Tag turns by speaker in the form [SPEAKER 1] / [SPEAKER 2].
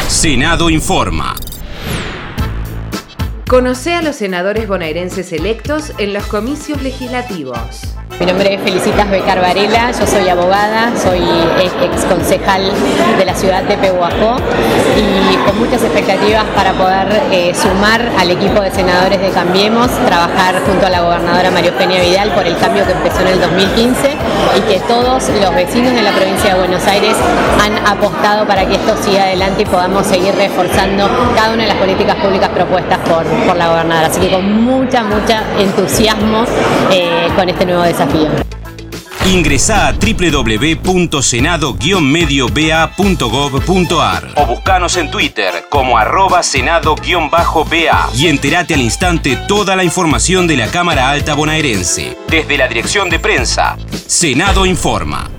[SPEAKER 1] Senado Informa.
[SPEAKER 2] Conoce a los senadores bonaerenses electos en los comicios legislativos.
[SPEAKER 3] Mi nombre es Felicitas Becar Varela, yo soy abogada, soy ex concejal de la ciudad de Pehuajó y con muchas expectativas para poder sumar al equipo de senadores de Cambiemos, trabajar junto a la gobernadora María Eugenia Vidal por el cambio que empezó en el 2015 y que todos los vecinos de la provincia de Buenos Aires han apostado para que esto siga adelante y podamos seguir reforzando cada una de las políticas públicas propuestas por la gobernadora. Así que con mucha entusiasmo con este nuevo desafío.
[SPEAKER 1] Ingresá a www.senado-medioba.gov.ar o buscanos en Twitter como @senado-ba y entérate al instante toda la información de la Cámara Alta bonaerense. Desde la Dirección de Prensa, Senado Informa.